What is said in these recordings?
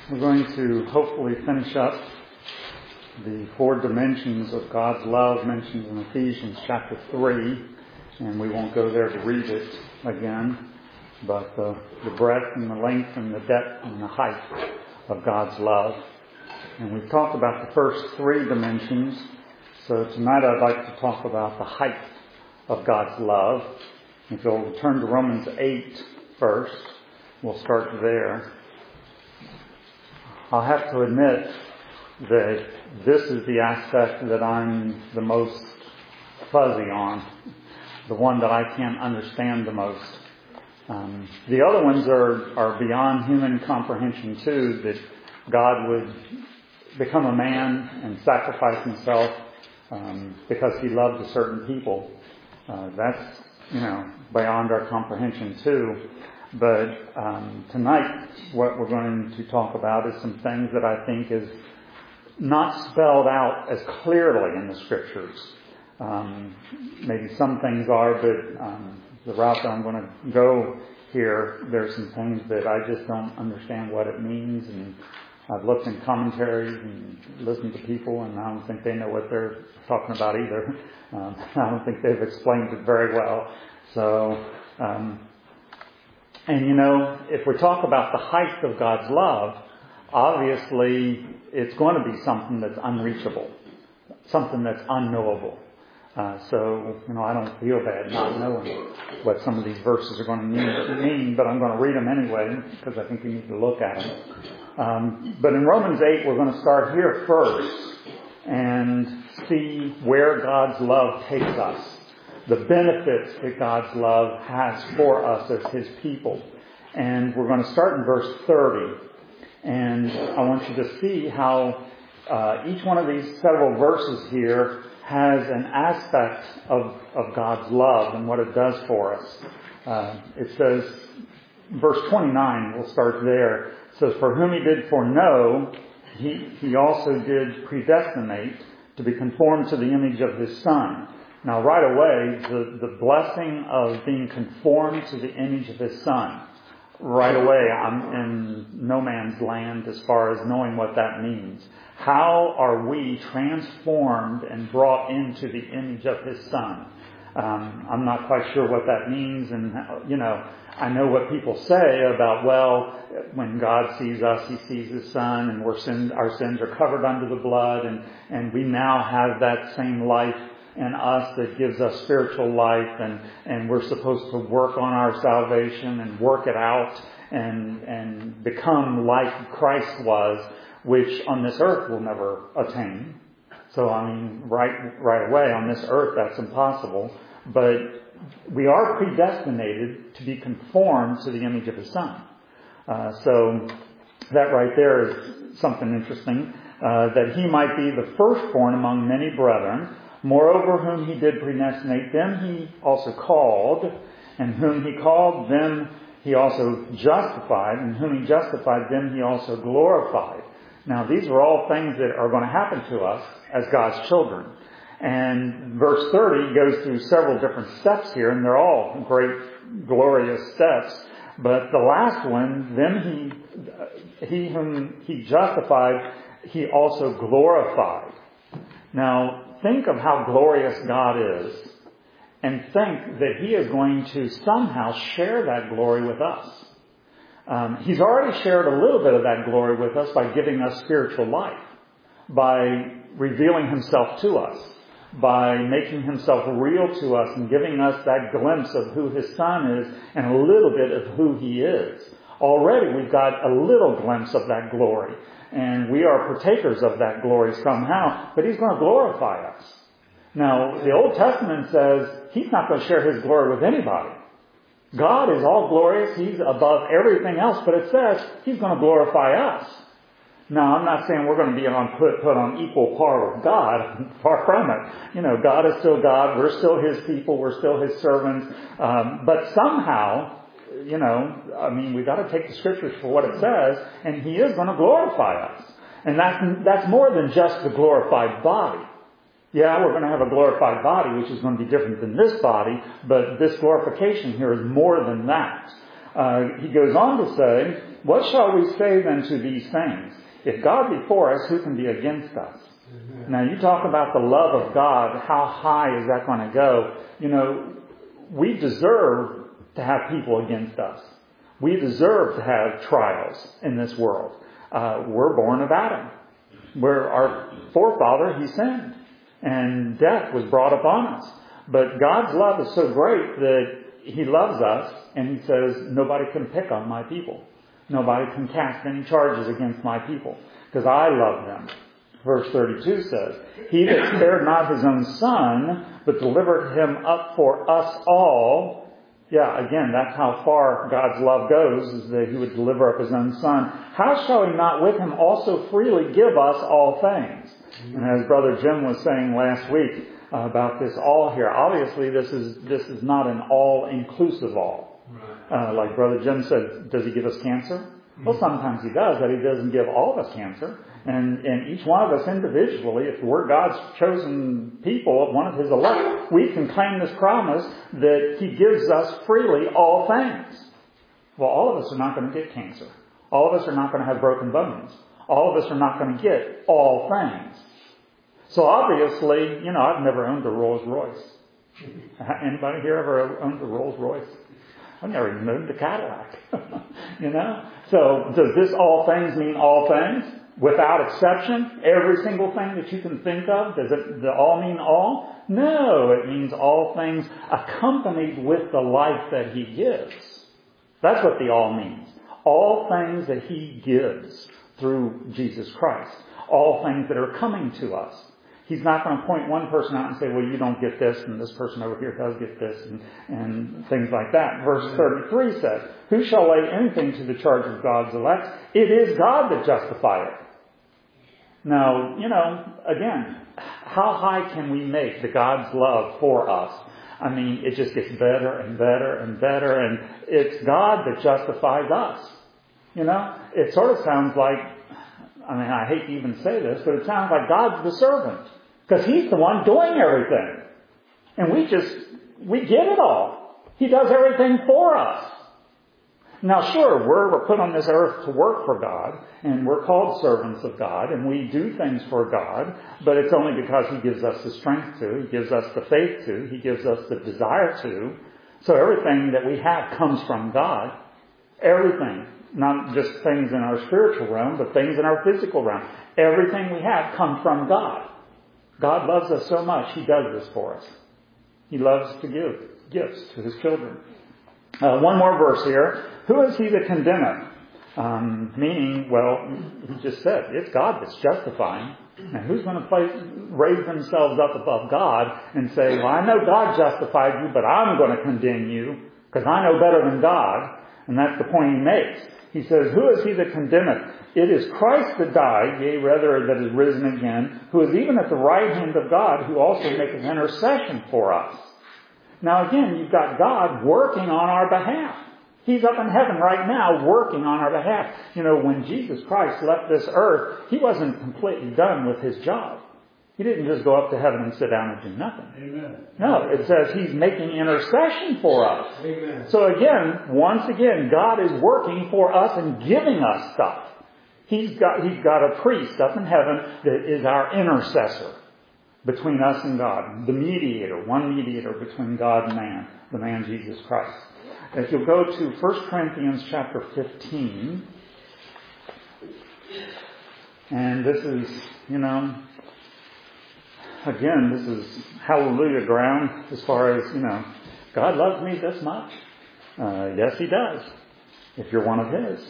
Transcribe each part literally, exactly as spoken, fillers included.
We're going to hopefully finish up the four dimensions of God's love mentioned in Ephesians chapter three, and we won't go there to read it again, but the, the breadth and the length and the depth and the height of God's love. And we've talked about the first three dimensions, so tonight I'd like to talk about the height of God's love. If you'll turn to Romans eight first, we'll start there. I'll have to admit that this is the aspect that I'm the most fuzzy on, the one that I can't understand the most. Um, the other ones are, are beyond human comprehension too, that God would become a man and sacrifice himself um, because he loved a certain people. Uh, that's, you know, beyond our comprehension too. But um, tonight, what we're going to talk about is some things that I think is not spelled out as clearly in the Scriptures. Um, maybe some things are, but um, the route that I'm going to go here, there's some things that I just don't understand what it means. And I've looked in commentaries and listened to people, and I don't think they know what they're talking about either. Um, I don't think they've explained it very well. So... Um, And, you know, if we talk about the height of God's love, obviously it's going to be something that's unreachable, something that's unknowable. Uh, so, you know, I don't feel bad not knowing what some of these verses are going to mean, mean but I'm going to read them anyway because I think we need to look at them. Um, but in Romans eight, we're going to start here first and see where God's love takes us. The benefits that God's love has for us as His people. And we're going to start in verse thirty. And I want you to see how uh, each one of these several verses here has an aspect of, of God's love and what it does for us. Uh, it says, verse twenty-nine, we'll start there. It says, "For whom He did foreknow, He, he also did predestinate to be conformed to the image of His Son." Now, right away, the, the blessing of being conformed to the image of His Son, right away, I'm in no man's land as far as knowing what that means. How are we transformed and brought into the image of His Son? Um, I'm not quite sure what that means, and, you know, I know what people say about, well, when God sees us, He sees His Son, and we're sin, our sins are covered under the blood, and, and we now have that same life in us that gives us spiritual life, and, and we're supposed to work on our salvation and work it out and, and become like Christ was, which on this earth we'll never attain. So, I mean, right, right away on this earth that's impossible, but we are predestinated to be conformed to the image of His Son. Uh, so that right there is something interesting, uh, that He might be the firstborn among many brethren. Moreover, whom He did predestinate, them He also called, and whom He called, them He also justified, and whom He justified, them He also glorified. Now, these are all things that are going to happen to us as God's children. And verse thirty goes through several different steps here, and they're all great, glorious steps. But the last one, then He, he whom He justified, He also glorified. Now, think of how glorious God is, and think that He is going to somehow share that glory with us. Um, he's already shared a little bit of that glory with us by giving us spiritual life, by revealing Himself to us, by making Himself real to us and giving us that glimpse of who His Son is and a little bit of who He is. Already we've got a little glimpse of that glory. And we are partakers of that glory somehow, but He's going to glorify us. Now, the Old Testament says He's not going to share His glory with anybody. God is all glorious. He's above everything else, but it says He's going to glorify us. Now, I'm not saying we're going to be on put, put on equal par with God. Far from it. You know, God is still God. We're still His people. We're still His servants. Um, but somehow, you know, I mean, we've got to take the Scriptures for what it says, and He is going to glorify us. And that's, that's more than just the glorified body. Yeah, we're going to have a glorified body, which is going to be different than this body, but this glorification here is more than that. Uh, he goes on to say, what shall we say then to these things? If God be for us, who can be against us? Amen. Now you talk about the love of God. How high is that going to go? You know, we deserve to have people against us. We deserve to have trials in this world. Uh, we're born of Adam. We're our forefather, he sinned. And death was brought upon us. But God's love is so great that he loves us, and he says, nobody can pick on my people. Nobody can cast any charges against my people, because I love them. Verse thirty-two says, he that spared not his own son, but delivered him up for us all. Yeah, again, that's how far God's love goes, is that he would deliver up his own son. How shall he not with him also freely give us all things? And as Brother Jim was saying last week uh, about this all here, obviously this is this is not an all-inclusive all. Uh, like Brother Jim said, does he give us cancer? Well, sometimes he does, but he doesn't give all of us cancer. And, and each one of us individually, if we're God's chosen people, one of his elect, we can claim this promise that he gives us freely all things. Well, all of us are not going to get cancer. All of us are not going to have broken bones. All of us are not going to get all things. So obviously, you know, I've never owned a Rolls Royce. Anybody here ever owned a Rolls Royce? I've never even owned a Cadillac. You know? So does this all things mean all things? Without exception? Every single thing that you can think of? Does it does it all mean all? No, it means all things accompanied with the life that he gives. That's what the all means. All things that he gives through Jesus Christ. All things that are coming to us. He's not going to point one person out and say, well, you don't get this, and this person over here does get this, and, and things like that. Verse thirty-three says, who shall lay anything to the charge of God's elect? It is God that justifieth. Now, you know, again, how high can we make the God's love for us? I mean, it just gets better and better and better, and it's God that justifies us. You know, it sort of sounds like, I mean, I hate to even say this, but it sounds like God's the servant. Because he's the one doing everything. And we just, we get it all. He does everything for us. Now sure, we're, we're put on this earth to work for God, and we're called servants of God, and we do things for God, but it's only because he gives us the strength to, he gives us the faith to, he gives us the desire to. So everything that we have comes from God. Everything. Not just things in our spiritual realm, but things in our physical realm. Everything we have comes from God. God loves us so much, he does this for us. He loves to give gifts to his children. Uh, one more verse here. Who is he that condemneth? Um, meaning, well, he just said, it's God that's justifying. Now, who's going to place, raise themselves up above God and say, well, I know God justified you, but I'm going to condemn you because I know better than God. And that's the point he makes. He says, who is he that condemneth? It is Christ that died, yea, rather that is risen again, who is even at the right hand of God, who also maketh intercession for us. Now again, you've got God working on our behalf. He's up in heaven right now working on our behalf. You know, when Jesus Christ left this earth, he wasn't completely done with his job. He didn't just go up to heaven and sit down and do nothing. Amen. No, it says he's making intercession for us. Amen. So again, once again, God is working for us and giving us stuff. He's got, he's got a priest up in heaven that is our intercessor between us and God. The mediator, one mediator between God and man, the man Jesus Christ. If you'll go to First Corinthians chapter fifteen, and this is, you know, again, this is hallelujah ground as far as, you know, God loves me this much. Uh, yes, he does, if you're one of his.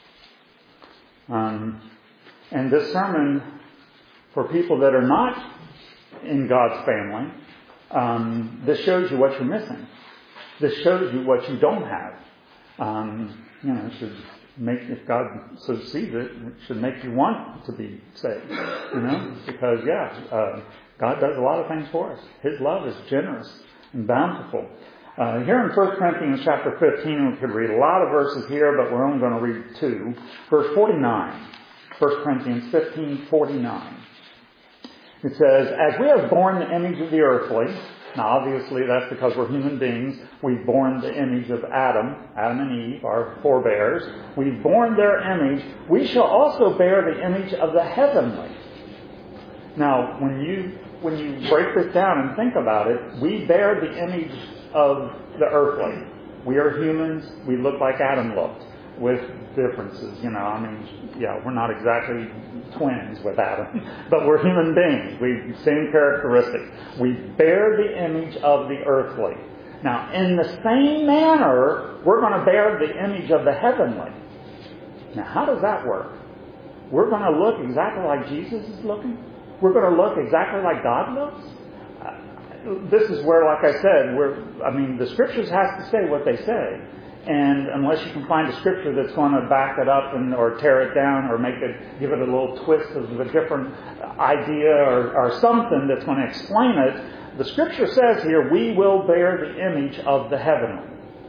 Um, and this sermon, for people that are not in God's family, um, this shows you what you're missing. This shows you what you don't have. Um, you know, it should make, if God so sees it, it should make you want to be saved. You know, because yeah, uh, God does a lot of things for us. His love is generous and bountiful. Uh, here in First Corinthians chapter fifteen, we could read a lot of verses here, but we're only going to read two. Verse forty-nine. First Corinthians fifteen, forty-nine. It says, as we have borne the image of the earthly, Now obviously that's because we're human beings. We've borne the image of Adam, Adam and Eve, our forebears. We've borne their image. We shall also bear the image of the heavenly. Now, when you when you break this down and think about it, we bear the image of the earthly. We are humans. We look like Adam looked, with differences. You know, I mean, yeah, we're not exactly twins with Adam, but we're human beings. We same characteristics. We bear the image of the earthly. Now, in the same manner, we're going to bear the image of the heavenly. Now, how does that work? We're going to look exactly like Jesus is looking? We're going to look exactly like God looks? Uh, this is where, like I said, we're, I mean, the Scriptures have to say what they say. And unless you can find a Scripture that's going to back it up and or tear it down or make it, give it a little twist of a different idea or, or something that's going to explain it, the Scripture says here, we will bear the image of the heavenly.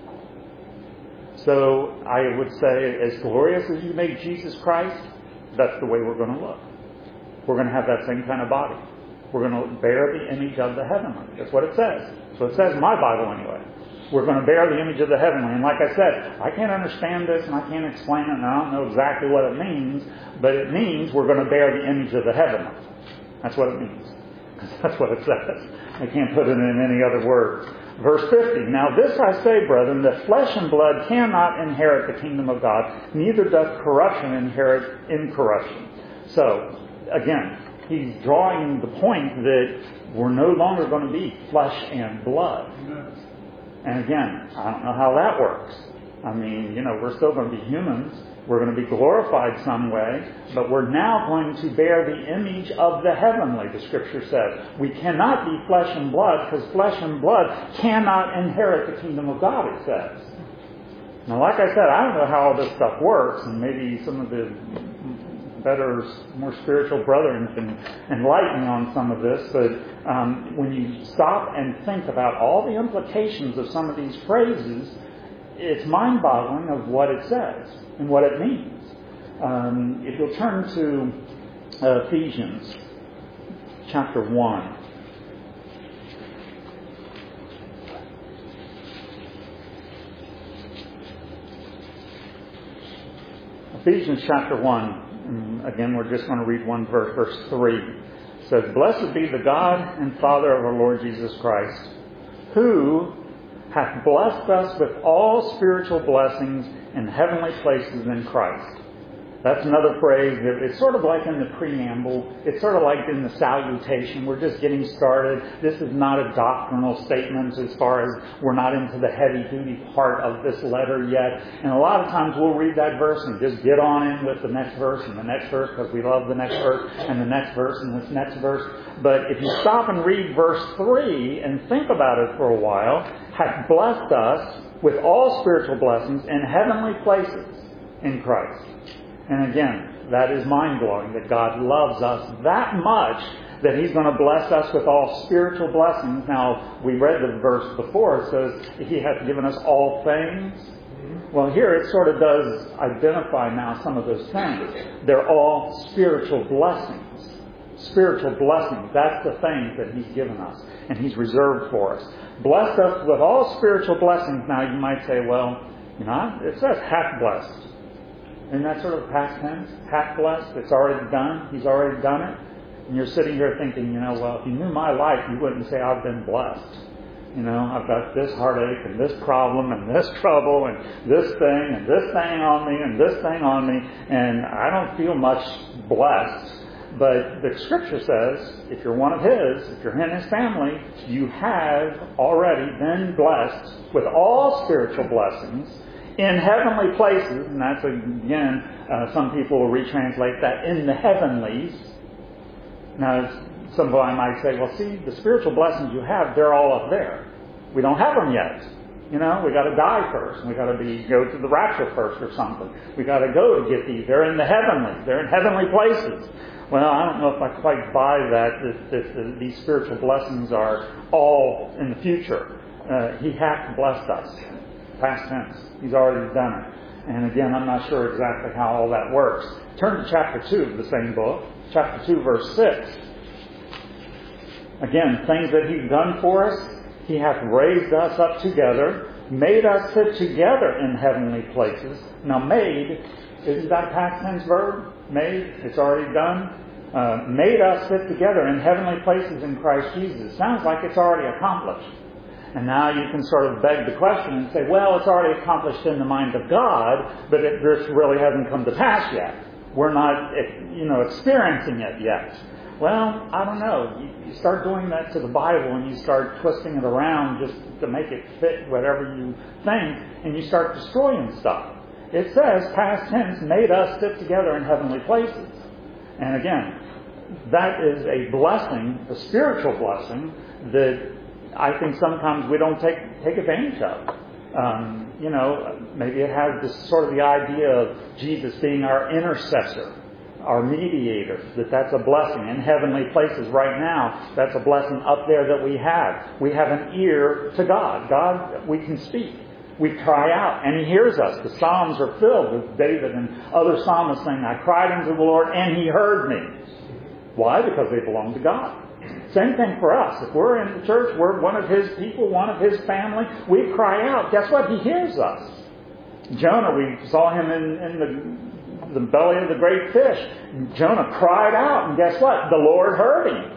So I would say, as glorious as you make Jesus Christ, that's the way we're going to look. We're going to have that same kind of body. We're going to bear the image of the heavenly. That's what it says. So it says in my Bible anyway. We're going to bear the image of the heavenly. And like I said, I can't understand this and I can't explain it and I don't know exactly what it means, but it means we're going to bear the image of the heavenly. That's what it means. That's what it says. I can't put it in any other words. Verse fifty, now this I say, brethren, that flesh and blood cannot inherit the kingdom of God, neither doth corruption inherit incorruption. So, again, he's drawing the point that we're no longer going to be flesh and blood. And again, I don't know how that works. I mean, you know, we're still going to be humans. We're going to be glorified some way. But we're now going to bear the image of the heavenly, the Scripture says. We cannot be flesh and blood because flesh and blood cannot inherit the kingdom of God, it says. Now, like I said, I don't know how all this stuff works. And maybe some of the better, more spiritual brethren can enlighten on some of this, but um, when you stop and think about all the implications of some of these phrases, it's mind-boggling of what it says and what it means. Um, if you'll turn to uh, Ephesians chapter one. Ephesians chapter one. Again, we're just going to read one verse, verse three. It says, blessed be the God and Father of our Lord Jesus Christ, who hath blessed us with all spiritual blessings in heavenly places in Christ. That's another phrase that it's sort of like in the preamble. It's sort of like in the salutation. We're just getting started. This is not a doctrinal statement as far as we're not into the heavy-duty part of this letter yet. And a lot of times we'll read that verse and just get on in with the next verse and the next verse because we love the next verse and the next verse and this next verse. But if you stop and read verse three and think about it for a while, hath blessed us with all spiritual blessings in heavenly places in Christ. And again, that is mind-blowing that God loves us that much that He's going to bless us with all spiritual blessings. Now, we read the verse before. It says He hath given us all things. Well, here it sort of does identify now some of those things. They're all spiritual blessings. Spiritual blessings. That's the things that He's given us and He's reserved for us. Blessed us with all spiritual blessings. Now, you might say, well, you know, it says hath blessed. Isn't that sort of past tense? Hath blessed. It's already done. He's already done it. And you're sitting here thinking, you know, well, if you knew my life, you wouldn't say I've been blessed. You know, I've got this heartache and this problem and this trouble and this thing and this thing on me and this thing on me. And I don't feel much blessed. But the Scripture says, if you're one of His, if you're in His family, you have already been blessed with all spiritual blessings in heavenly places, and that's again, uh, some people will retranslate that in the heavenlies. Now, somebody might say, well, see, the spiritual blessings you have, they're all up there. We don't have them yet. You know, we got to die first. We got to be go to the rapture first or something. We got to go to get these. They're in the heavenlies. They're in heavenly places. Well, I don't know if I quite buy that, that, that, that these spiritual blessings are all in the future. Uh, he hath blessed us. Past tense. He's already done it. And again, I'm not sure exactly how all that works. Turn to chapter two of the same book. Chapter two, verse six. Again, things that He's done for us. He hath raised us up together, made us sit together in heavenly places. Now, made, isn't that a past tense verb? Made, it's already done. Uh, made us sit together in heavenly places in Christ Jesus. Sounds like it's already accomplished. And now you can sort of beg the question and say, well, it's already accomplished in the mind of God, but it, this really hasn't come to pass yet. We're not, you know, experiencing it yet. Well, I don't know. You, you start doing that to the Bible and you start twisting it around just to make it fit whatever you think, and you start destroying stuff. It says, past tense, made us sit together in heavenly places. And again, that is a blessing, a spiritual blessing, that I think sometimes we don't take take advantage of. Um, you know, maybe it has this sort of the idea of Jesus being our intercessor, our mediator, that that's a blessing in heavenly places right now. That's a blessing up there that we have. We have an ear to God. God, we can speak. We cry out, and He hears us. The Psalms are filled with David and other psalmists saying, I cried unto the Lord, and He heard me. Why? Because they belong to God. Same thing for us. If we're in the church, we're one of His people, one of His family, we cry out. Guess what? He hears us. Jonah, we saw him in, in the, the belly of the great fish. Jonah cried out, and guess what? The Lord heard him.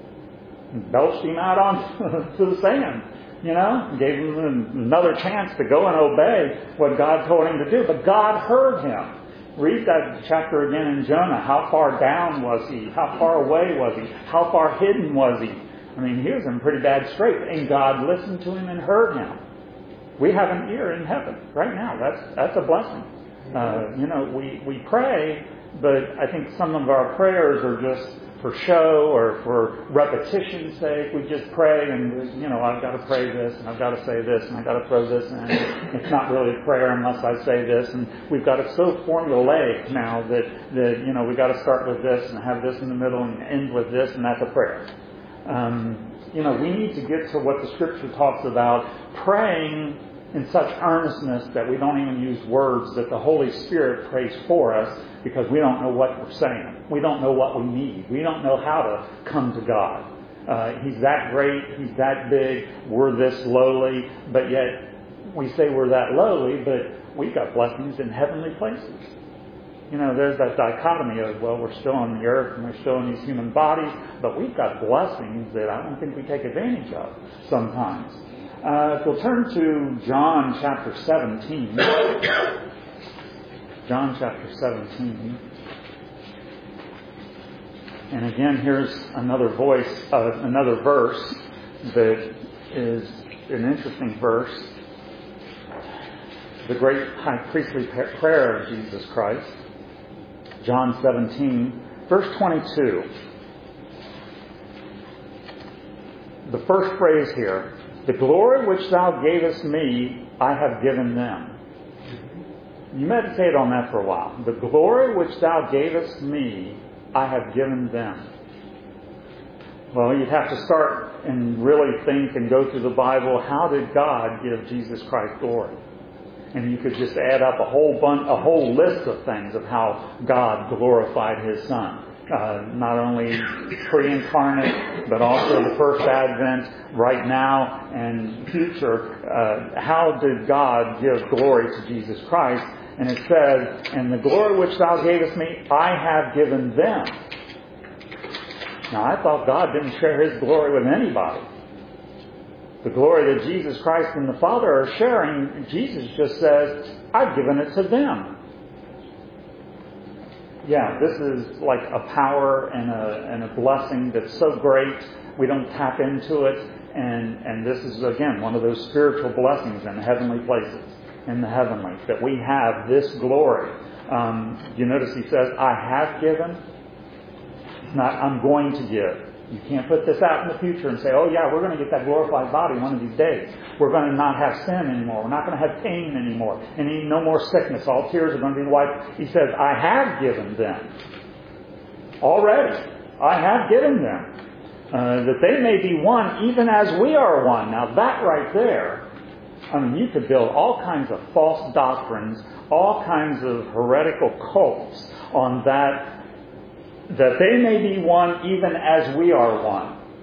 And belched him out on to the sand. You know, gave him another chance to go and obey what God told him to do. But God heard him. Read that chapter again in Jonah. How far down was he? How far away was he? How far hidden was he? I mean, he was in pretty bad scrape. And God listened to him and heard him. We have an ear in heaven right now. That's that's a blessing. Uh, you know, we, we pray, but I think some of our prayers are just for show or for repetition's sake. We just pray and, you know, I've got to pray this and I've got to say this and I've got to throw this in. It's not really a prayer unless I say this. And we've got it so formulaic now that, that you know, we've got to start with this and have this in the middle and end with this, and that's a prayer. Um, you know, we need to get to what the Scripture talks about, praying in such earnestness that we don't even use words, that the Holy Spirit prays for us because we don't know what we're saying. We don't know what we need. We don't know how to come to God. Uh, he's that great. He's that big. We're this lowly. But yet we say we're that lowly, but we've got blessings in heavenly places. You know, there's that dichotomy of, well, we're still on the earth and we're still in these human bodies, but we've got blessings that I don't think we take advantage of sometimes. Uh, if we'll turn to John chapter seventeen. John chapter seventeen. And again, here's another voice, uh, another verse that is an interesting verse. The great high priestly prayer of Jesus Christ. John seventeen, verse twenty-two. The first phrase here. The glory which thou gavest me, I have given them. You meditate on that for a while. The glory which thou gavest me, I have given them. Well, you'd have to start and really think and go through the Bible. How did God give Jesus Christ glory? And you could just add up a whole bunch, a whole list of things of how God glorified His Son. Uh, not only pre-incarnate, but also the first advent, right now and future. Uh, how did God give glory to Jesus Christ? And it says, and the glory which thou gavest me, I have given them. Now, I thought God didn't share His glory with anybody. The glory that Jesus Christ and the Father are sharing, Jesus just says, I've given it to them. Yeah, this is like a power and a and a blessing that's so great we don't tap into it, and and this is again one of those spiritual blessings in heavenly places, in the heavenly, that we have this glory. Um, you notice he says, "I have given." It's not I'm going to give. You can't put this out in the future and say, "Oh yeah, we're going to get that glorified body one of these days. We're going to not have sin anymore. We're not going to have pain anymore. And no more sickness. All tears are going to be wiped." He says, "I have given them already. I have given them uh, that they may be one, even as we are one." Now that right there, I mean, you could build all kinds of false doctrines, all kinds of heretical cults on that. That they may be one even as we are one.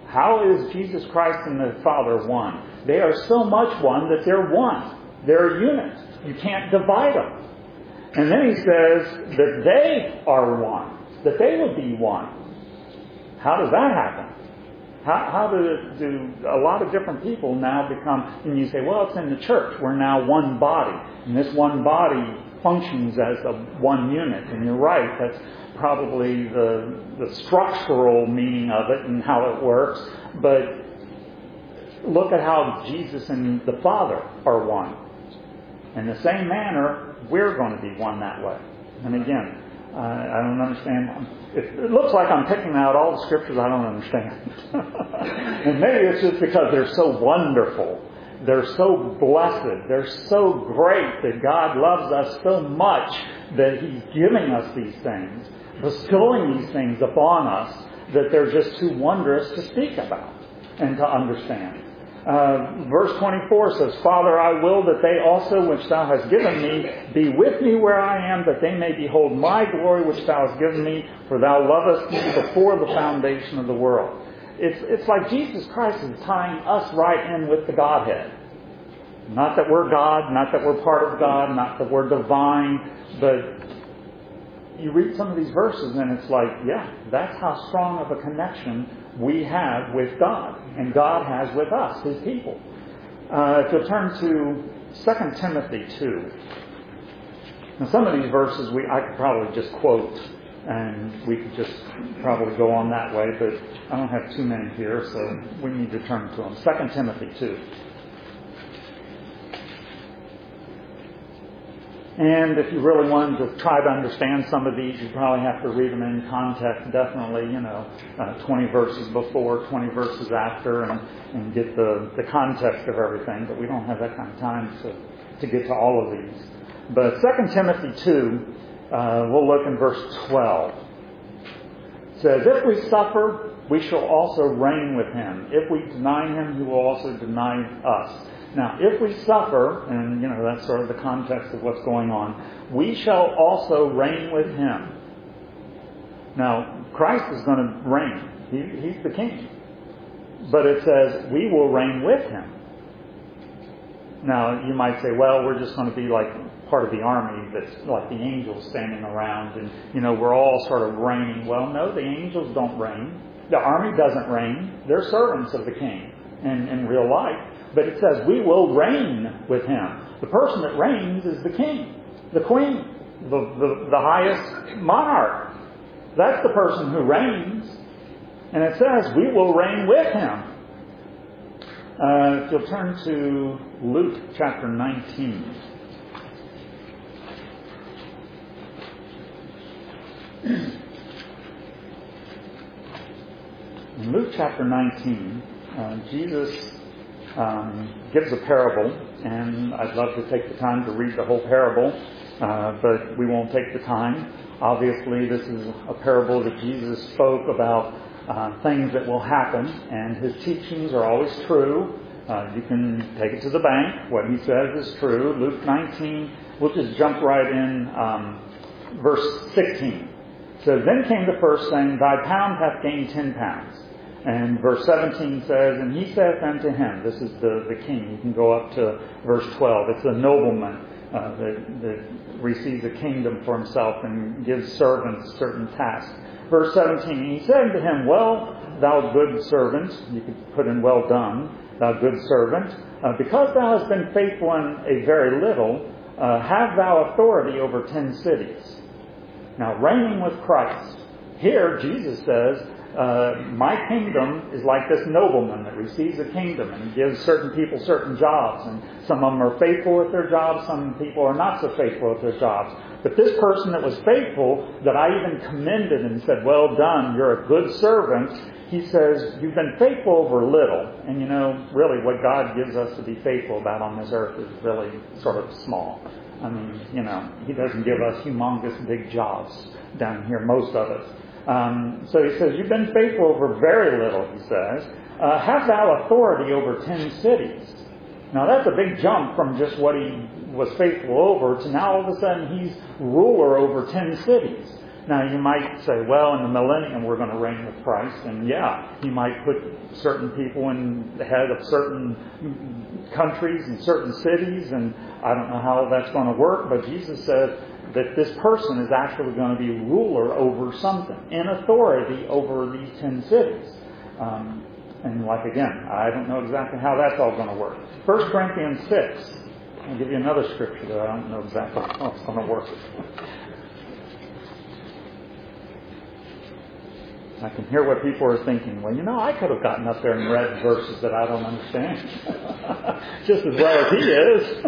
How is Jesus Christ and the Father one? They are so much one that they're one. They're a unit. You can't divide them. And then he says that they are one. That they would be one. How does that happen? How, how do, do a lot of different people now become, and you say, well, it's in the church. We're now one body. And this one body functions as a one unit. And you're right, that's probably the, the structural meaning of it and how it works. But look at how Jesus and the Father are one. In the same manner, we're going to be one that way. And again, uh, I don't understand. It, it looks like I'm picking out all the scriptures I don't understand. And maybe it's just because they're so wonderful. They're so blessed. They're so great that God loves us so much that He's giving us these things, bestowing these things upon us, that they're just too wondrous to speak about and to understand. Uh, verse twenty-four says, Father, I will that they also which Thou hast given me be with me where I am, that they may behold my glory which Thou hast given me, for Thou lovest me before the foundation of the world. It's, it's like Jesus Christ is tying us right in with the Godhead. Not that we're God, not that we're part of God, not that we're divine, but you read some of these verses and it's like, yeah, that's how strong of a connection we have with God, and God has with us, His people. Uh, if you'll turn to Second Timothy two. Now some of these verses we I could probably just quote, and we could just probably go on that way, but I don't have too many here, so we need to turn to them. Second Timothy two. And if you really wanted to try to understand some of these, you probably have to read them in context, definitely, you know, uh, twenty verses before, twenty verses after, and, and get the, the context of everything. But we don't have that kind of time to, to get to all of these. But Second Timothy two, uh, we'll look in verse twelve. It says, if we suffer, we shall also reign with Him. If we deny Him, He will also deny us. Now, if we suffer, and, you know, that's sort of the context of what's going on, we shall also reign with Him. Now, Christ is going to reign. He, he's the King. But it says, we will reign with Him. Now, you might say, well, we're just going to be like part of the army that's like the angels standing around, and, you know, we're all sort of reigning. Well, no, the angels don't reign. The army doesn't reign. They're servants of the King in, in real life. But it says, we will reign with Him. The person that reigns is the king, the queen, the, the, the highest monarch. That's the person who reigns. And it says, we will reign with Him. Uh, if you'll turn to Luke chapter nineteen. In Luke chapter nineteen, uh, Jesus um, gives a parable, and I'd love to take the time to read the whole parable, uh, but we won't take the time. Obviously, this is a parable that Jesus spoke about uh, things that will happen, and His teachings are always true. Uh, you can take it to the bank. What He says is true. Luke nineteen, we'll just jump right in, um, verse sixteen. So then came the first, saying, Thy pound hath gained ten pounds. And verse seventeen says, And he saith unto him, this is the, the king. You can go up to verse twelve. It's a nobleman uh, that, that receives a kingdom for himself and gives servants certain tasks. Verse seventeen, He said unto him, Well, thou good servant, you could put in well done, thou good servant, uh, because thou hast been faithful in a very little, uh, have thou authority over ten cities. Now, reigning with Christ. Here, Jesus says, uh, my kingdom is like this nobleman that receives a kingdom and gives certain people certain jobs. And some of them are faithful with their jobs. Some people are not so faithful with their jobs. But this person that was faithful, that I even commended and said, well done, you're a good servant. He says, you've been faithful over little. And you know, really what God gives us to be faithful about on this earth is really sort of small. I mean, you know, He doesn't give us humongous big jobs down here, most of it. Um, so He says, you've been faithful over very little, He says. Uh, have thou authority over ten cities. Now that's a big jump from just what he was faithful over to now all of a sudden he's ruler over ten cities. Now, you might say, well, in the millennium, we're going to reign with Christ. And yeah, He might put certain people in the head of certain countries and certain cities. And I don't know how that's going to work. But Jesus said that this person is actually going to be ruler over something, in authority over these ten cities. Um, and like, again, I don't know exactly how that's all going to work. First Corinthians six. I'll give you another scripture that I don't know exactly how it's going to work. I can hear what people are thinking. Well, you know, I could have gotten up there and read verses that I don't understand. Just as well as he is.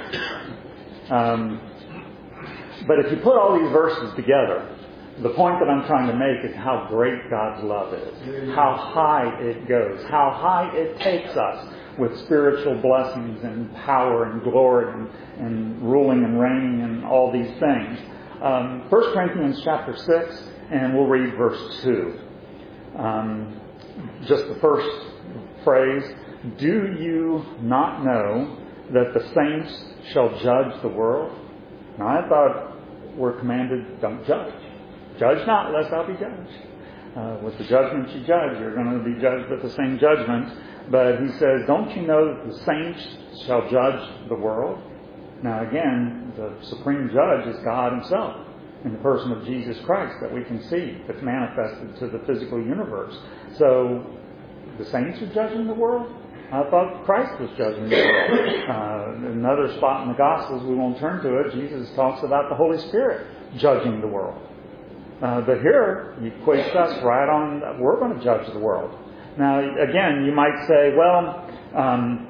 um, but if you put all these verses together, the point that I'm trying to make is how great God's love is. How high it goes. How high it takes us with spiritual blessings and power and glory and, and ruling and reigning and all these things. Um, First Corinthians chapter six. And we'll read verse two. Um, just the first phrase. Do you not know that the saints shall judge the world? Now, I thought we're commanded, don't judge. Judge not, lest thou be judged. Uh, with the judgment you judge, you're going to be judged with the same judgment. But he says, don't you know that the saints shall judge the world? Now, again, the supreme judge is God Himself, in the person of Jesus Christ that we can see, that's manifested to the physical universe. So, the saints are judging the world? I thought Christ was judging the world. Uh, another spot in the Gospels, we won't turn to it, Jesus talks about the Holy Spirit judging the world. Uh, but here, He equates us right on, that we're going to judge the world. Now, again, you might say, well, um,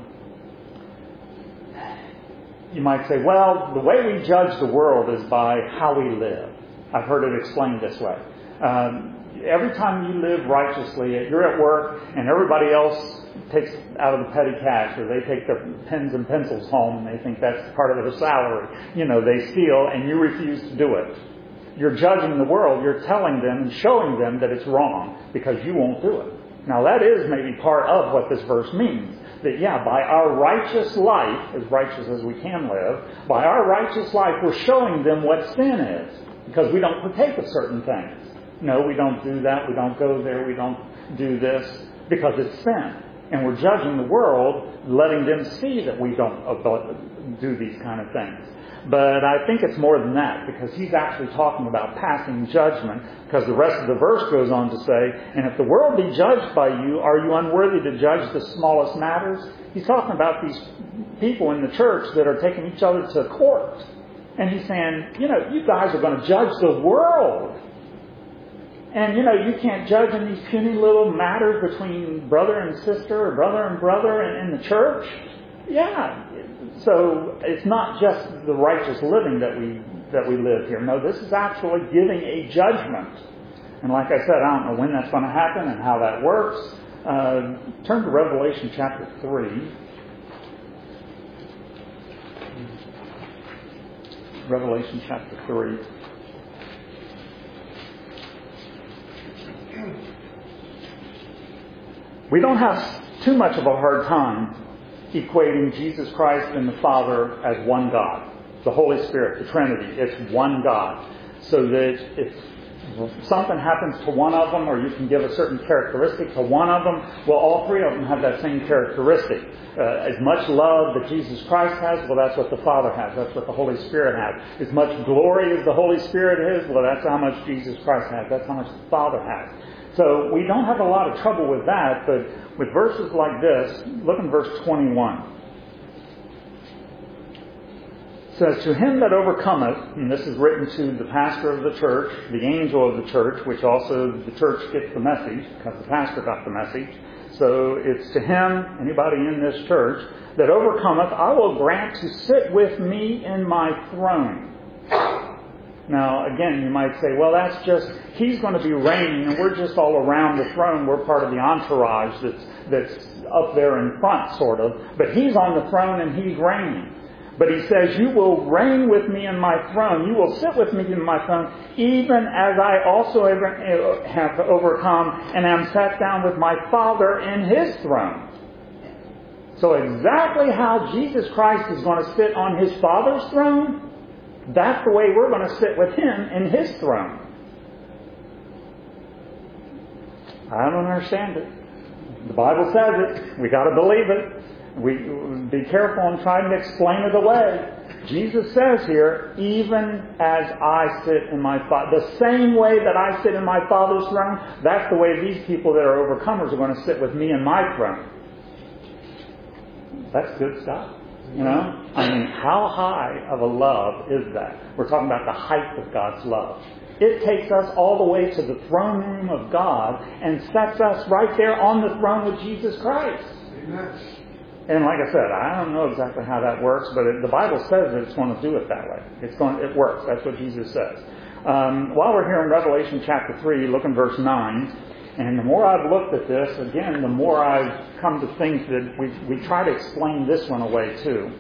You might say, well, the way we judge the world is by how we live. I've heard it explained this way. Um, every time you live righteously, you're at work and everybody else takes out of the petty cash, or they take their pens and pencils home and they think that's part of their salary. You know, they steal and you refuse to do it. You're judging the world. You're telling them and showing them that it's wrong because you won't do it. Now, that is maybe part of what this verse means. That, yeah, by our righteous life, as righteous as we can live, by our righteous life, we're showing them what sin is. Because we don't partake of certain things. No, we don't do that. We don't go there. We don't do this. Because it's sin. And we're judging the world, letting them see that we don't do these kind of things. But I think it's more than that, because he's actually talking about passing judgment, because the rest of the verse goes on to say, and if the world be judged by you, are you unworthy to judge the smallest matters? He's talking about these people in the church that are taking each other to court. And he's saying, you know, you guys are going to judge the world. And, you know, you can't judge in these puny little matters between brother and sister, or brother and brother in, in the church. Yeah. So it's not just the righteous living that we that we live here. No, this is actually giving a judgment. And like I said, I don't know when that's going to happen and how that works. Uh, turn to Revelation chapter three. Revelation chapter three. We don't have too much of a hard time equating Jesus Christ and the Father as one God. The Holy Spirit, the Trinity, it's one God. So that if something happens to one of them, or you can give a certain characteristic to one of them, well, all three of them have that same characteristic. Uh, as much love that Jesus Christ has, well, that's what the Father has. That's what the Holy Spirit has. As much glory as the Holy Spirit is, well, that's how much Jesus Christ has. That's how much the Father has. So we don't have a lot of trouble with that, but with verses like this, look in verse twenty-one. It says, to him that overcometh, and this is written to the pastor of the church, the angel of the church, which also the church gets the message, because the pastor got the message. So it's to him, anybody in this church, that overcometh, I will grant to sit with me in my throne. Now, again, you might say, well, that's just, he's going to be reigning, and we're just all around the throne. We're part of the entourage that's that's up there in front, sort of. But he's on the throne, and he's reigning. But he says, you will reign with me in my throne. You will sit with me in my throne, even as I also have overcome and am sat down with my Father in his throne. So exactly how Jesus Christ is going to sit on his Father's throne, that's the way we're going to sit with him in his throne. I don't understand it. The Bible says it. We got to believe it. We be careful in trying to explain it away. Jesus says here, even as I sit in my Father, the same way that I sit in my Father's throne, that's the way these people that are overcomers are going to sit with me in my throne. That's good stuff. You know? I mean, how high of a love is that? We're talking about the height of God's love. It takes us all the way to the throne room of God and sets us right there on the throne with Jesus Christ. Amen. And like I said, I don't know exactly how that works, but it, the Bible says that it's going to do it that way. It's going, it works. That's what Jesus says. Um, while we're here in Revelation chapter three, look in verse nine. And the more I've looked at this, again, the more I've come to think that we we try to explain this one away too.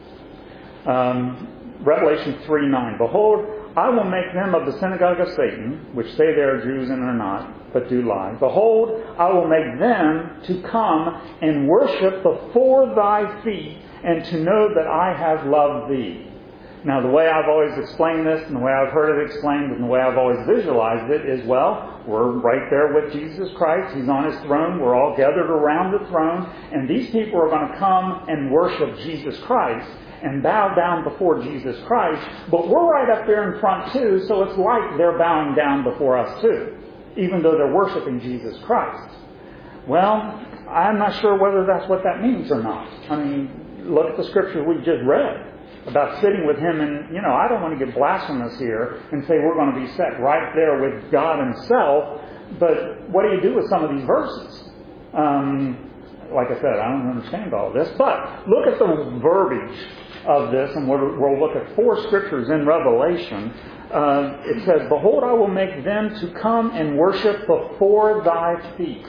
Um, Revelation three nine. Behold, I will make them of the synagogue of Satan, which say they are Jews and are not, but do lie. Behold, I will make them to come and worship before thy feet, and to know that I have loved thee. Now, the way I've always explained this, and the way I've heard it explained, and the way I've always visualized it is, well, we're right there with Jesus Christ. He's on His throne. We're all gathered around the throne. And these people are going to come and worship Jesus Christ and bow down before Jesus Christ. But we're right up there in front too, so it's like they're bowing down before us too, even though they're worshiping Jesus Christ. Well, I'm not sure whether that's what that means or not. I mean, look at the scripture we just read about sitting with Him, and, you know, I don't want to get blasphemous here and say we're going to be set right there with God Himself, but what do you do with some of these verses? Um, like I said, I don't understand all this, but look at the verbiage of this, and we'll, we'll look at four scriptures in Revelation. Uh, it says, behold, I will make them to come and worship before thy feet.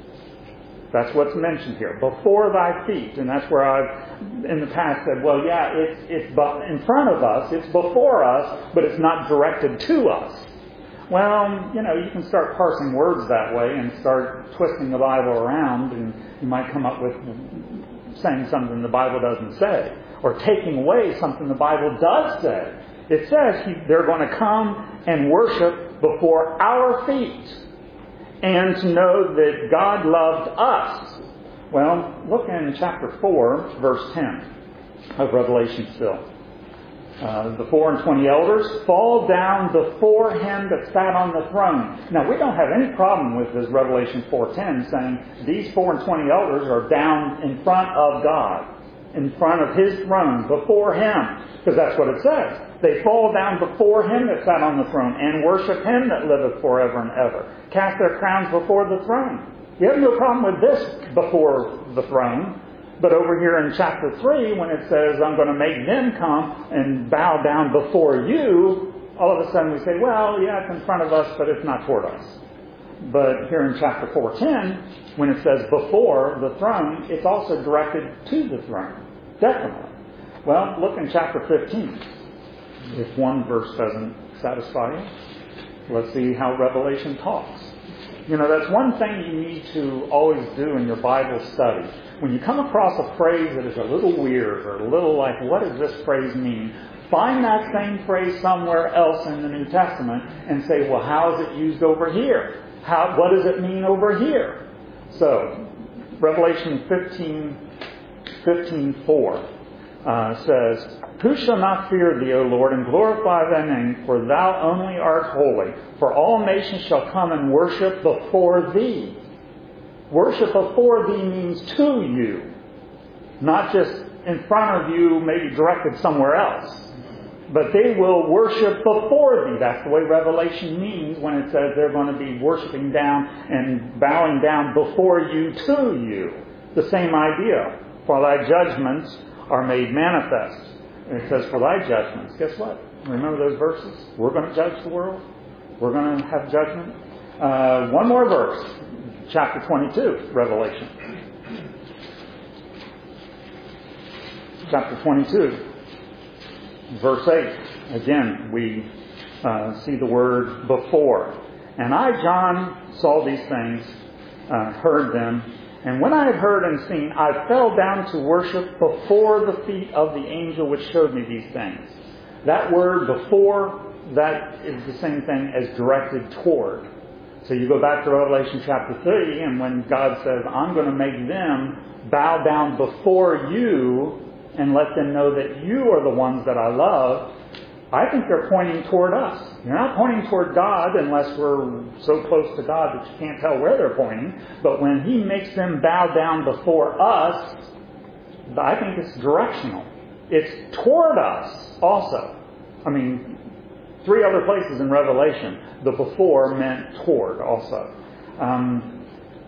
That's what's mentioned here, before thy feet. And that's where I've, in the past, said, well, yeah, it's, it's in front of us, it's before us, but it's not directed to us. Well, you know, you can start parsing words that way and start twisting the Bible around, and you might come up with saying something the Bible doesn't say, or taking away something the Bible does say. It says he, they're going to come and worship before our feet, and to know that God loved us. Well, look in chapter four, verse ten of Revelation still. Uh, the four and twenty elders fall down before Him that sat on the throne. Now, we don't have any problem with this Revelation four ten saying these four and twenty elders are down in front of God, in front of His throne, before Him. Because that's what it says. They fall down before Him that sat on the throne and worship Him that liveth forever and ever. Cast their crowns before the throne. You have no problem with this before the throne. But over here in chapter three, when it says, I'm going to make them come and bow down before you, all of a sudden we say, well, yeah, it's in front of us, but it's not toward us. But here in chapter four ten, when it says before the throne, it's also directed to the throne. Definitely. Well, look in chapter fifteen. If one verse doesn't satisfy you, let's see how Revelation talks. You know, that's one thing you need to always do in your Bible study. When you come across a phrase that is a little weird or a little like, what does this phrase mean? Find that same phrase somewhere else in the New Testament and say, well, how is it used over here? How, what does it mean over here? So, Revelation fifteen, fifteen four uh, says, who shall not fear thee, O Lord, and glorify thy name, for thou only art holy. For all nations shall come and worship before thee. Worship before thee means to you, not just in front of you, maybe directed somewhere else. But they will worship before thee. That's the way Revelation means when it says they're going to be worshiping down and bowing down before you to you. The same idea. For thy judgments are made manifest. And it says, for thy judgments. Guess what? Remember those verses? We're going to judge the world. We're going to have judgment. Uh, one more verse. Chapter twenty-two, Revelation. Chapter twenty-two, verse eight. Again, we uh, see the word before. And I, John, saw these things, uh, heard them. And when I had heard and seen, I fell down to worship before the feet of the angel which showed me these things. That word before, that is the same thing as directed toward. So you go back to Revelation chapter three, and when God says, I'm going to make them bow down before you and let them know that you are the ones that I love, I think they're pointing toward us. They're not pointing toward God unless we're so close to God that you can't tell where they're pointing. But when He makes them bow down before us, I think it's directional. It's toward us also. I mean, three other places in Revelation, the before meant toward also. Um,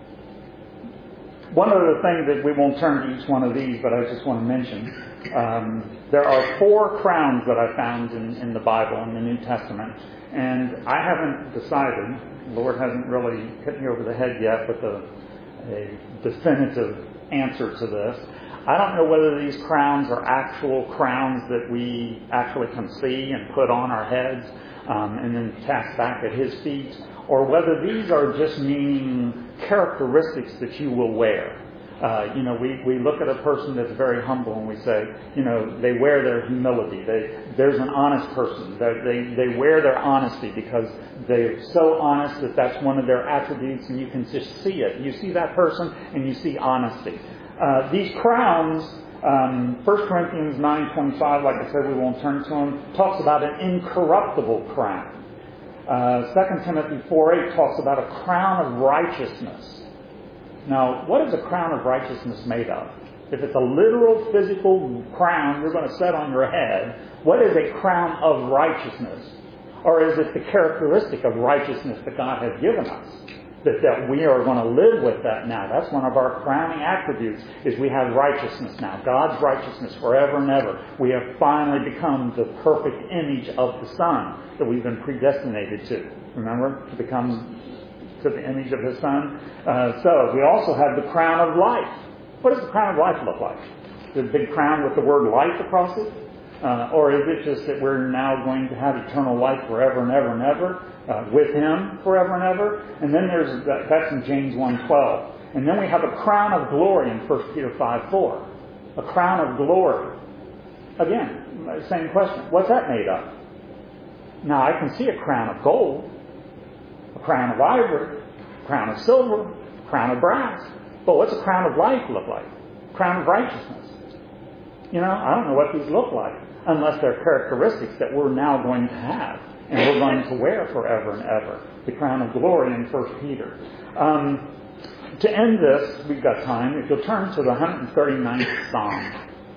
one other thing that we won't turn to each one of these, but I just want to mention. Um, there are four crowns that I found in, in the Bible, in the New Testament. And I haven't decided, the Lord hasn't really hit me over the head yet with a, a definitive answer to this. I don't know whether these crowns are actual crowns that we actually can see and put on our heads um, and then cast back at His feet, or whether these are just meaning characteristics that you will wear. Uh, you know, we, we look at a person that's very humble and we say, you know, they wear their humility. They, there's an honest person. They, they, they wear their honesty because they're so honest that that's one of their attributes, and you can just see it. You see that person and you see honesty. Uh, these crowns, um, First Corinthians nine twenty-five, like I said, we won't turn to them, talks about an incorruptible crown. Uh, Second Timothy four eight talks about a crown of righteousness. Now, what is a crown of righteousness made of? If it's a literal physical crown you're going to set on your head, what is a crown of righteousness? Or is it the characteristic of righteousness that God has given us? That, that we are going to live with that now. That's one of our crowning attributes, is we have righteousness now. God's righteousness forever and ever. We have finally become the perfect image of the Son that we've been predestinated to. Remember? To become to the image of His Son. Uh, so we also have the crown of life. What does the crown of life look like? Is it a big crown with the word life across it? Uh, or is it just that we're now going to have eternal life forever and ever and ever uh, with Him forever and ever? And then there's that, that's in James one twelve. And then we have a crown of glory in First Peter five four. A crown of glory. Again, same question. What's that made of? Now I can see a crown of gold, a crown of ivory, a crown of silver, a crown of brass. But what's a crown of life look like? A crown of righteousness. You know, I don't know what these look like unless they're characteristics that we're now going to have and we're going to wear forever and ever. The crown of glory in First Peter. Um, to end this, we've got time. If you'll turn to the one hundred thirty-ninth Psalm.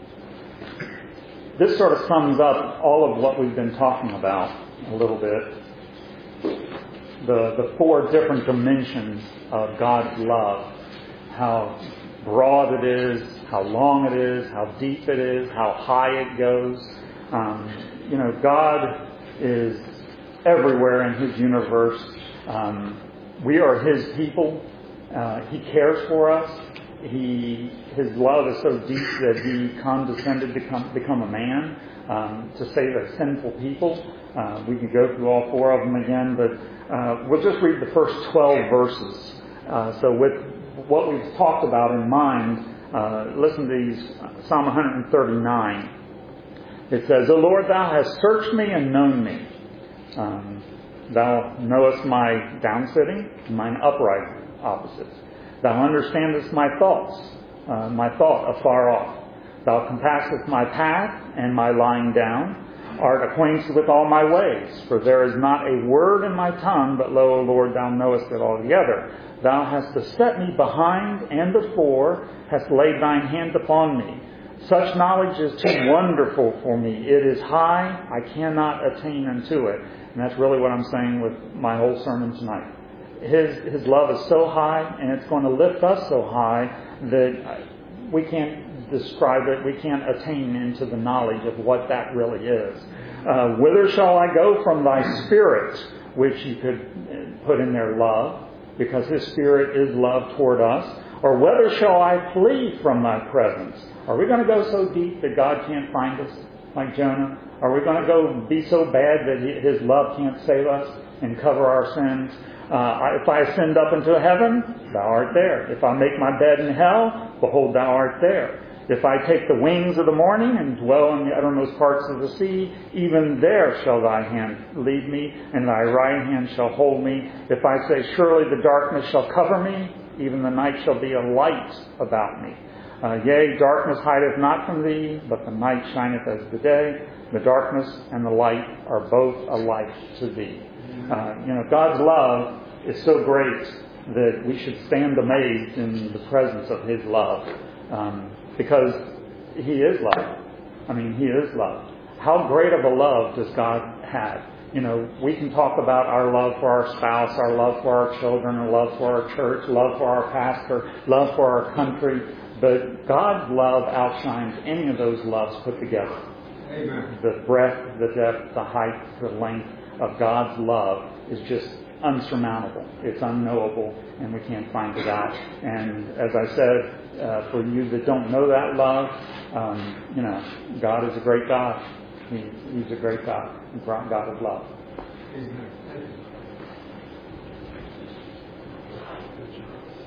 This sort of sums up all of what we've been talking about a little bit. The, the four different dimensions of God's love. How broad it is, how long it is, how deep it is, how high it goes. Um, you know, God is everywhere in His universe. Um, we are His people. Uh, he cares for us. He, His love is so deep that He condescended to come, become a man um, to save a sinful people. Uh, we can go through all four of them again, but uh, we'll just read the first twelve verses. Uh, so with what we've talked about in mind, uh, listen to these. Psalm one thirty-nine. It says, O Lord, Thou hast searched me and known me. Um, thou knowest my downsitting and mine upright opposites. Thou understandest my thoughts, uh, my thought afar off. Thou compassest my path and my lying down, art acquainted with all my ways. For there is not a word in my tongue, but lo, O Lord, Thou knowest it altogether. Thou hast beset me behind and before, hast laid Thine hand upon me. Such knowledge is too wonderful for me. It is high, I cannot attain unto it. And that's really what I'm saying with my whole sermon tonight. His, his love is so high, and it's going to lift us so high that we can't describe it, we can't attain into the knowledge of what that really is. Uh, whither shall I go from Thy Spirit, which you could put in there love, because His Spirit is love toward us. Or whether shall I flee from Thy presence? Are we going to go so deep that God can't find us, like Jonah? Are we going to go be so bad that His love can't save us and cover our sins? Uh, if I ascend up into heaven, Thou art there. If I make my bed in hell, behold, Thou art there. If I take the wings of the morning and dwell in the uttermost parts of the sea, even there shall thy hand lead me, and thy right hand shall hold me. If I say, surely the darkness shall cover me, even the night shall be a light about me. Uh, yea, darkness hideth not from thee, but the night shineth as the day. The darkness and the light are both alike to thee. Uh, you know, God's love is so great that we should stand amazed in the presence of His love. Um, because He is love. I mean, He is love. How great of a love does God have? You know, we can talk about our love for our spouse, our love for our children, our love for our church, love for our pastor, love for our country. But God's love outshines any of those loves put together. Amen. The breadth, the depth, the height, the length of God's love is just unsurmountable. It's unknowable, and we can't find it out. And as I said, uh, for you that don't know that love, um, you know, God is a great God. He, he's a great God. He's a God of love. Amen.